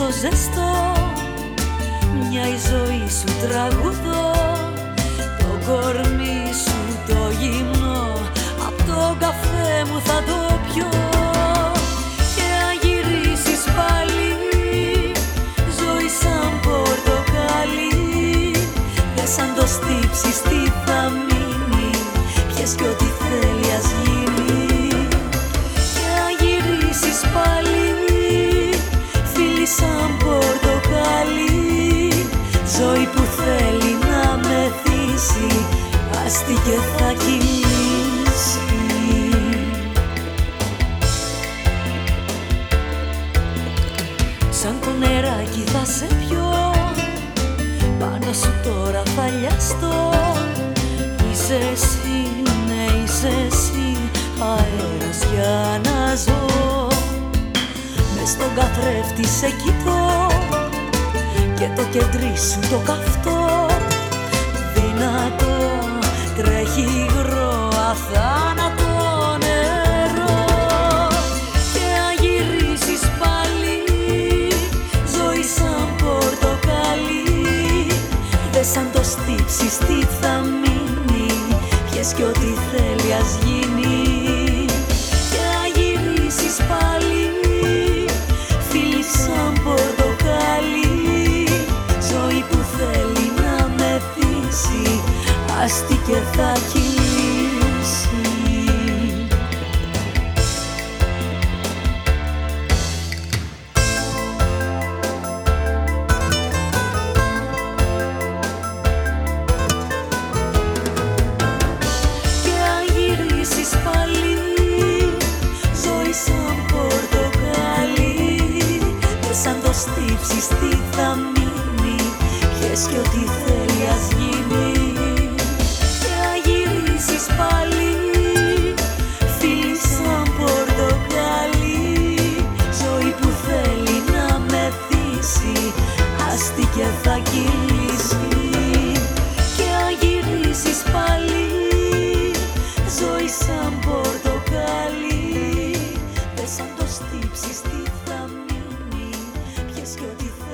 τόσο ζεστό, μια η ζωή σου τραγουδό, το κορμί σου το γυμνό, απ' τον καφέ μου θα το πιω. Και αν γυρίσεις πάλι, ζωή σαν πορτοκάλι, δες αν το στύψεις τι θα μείνει, πιες κι ό,τι θέλει ας γίνει. Και αν γυρίσεις πάλι, φίλη σαν πορτοκάλι, ζωή που θέλει να μεθύσει, άστη και θα κυλήσει. Σαν το νεράκι θα σε πιω, πάνω σου τώρα θα λιαστώ. Είσαι εσύ, ναι είσαι εσύ, αέρας για να ζω. Μες στον καθρέφτη σε κοιτώ και το κεντρί σου το καυτό, δυνατό, τρέχει υγρό, αθάνατο νερό. Και αν γυρίσεις πάλι, ζωή σαν πορτοκάλι, δες αν το στύψεις τι θα μείνει, πιες κι ό,τι θέλει ας γίνει. Και αν γυρίσεις πάλι, φίλη σαν πορτοκάλι, ζωή που θέλει να μεθύσει, άστη και θα κυλήσει. Και αν γυρίσεις πάλι, ζωή σαν πορτοκάλι, δες αν το στύψεις τι θα μείνει, πιες κι ό,τι θέλει ας γίνει. Και αν γυρίσεις πάλι, φίλη σαν πορτοκάλι, ζωή που θέλει να μεθύσει, άστη και θα κυλήσει. Και αν γυρίσεις πάλι, ζωή σαν πορτοκάλι, δες αν το στύψεις τι θα μείνει, πιες κι ό,τι θέλει.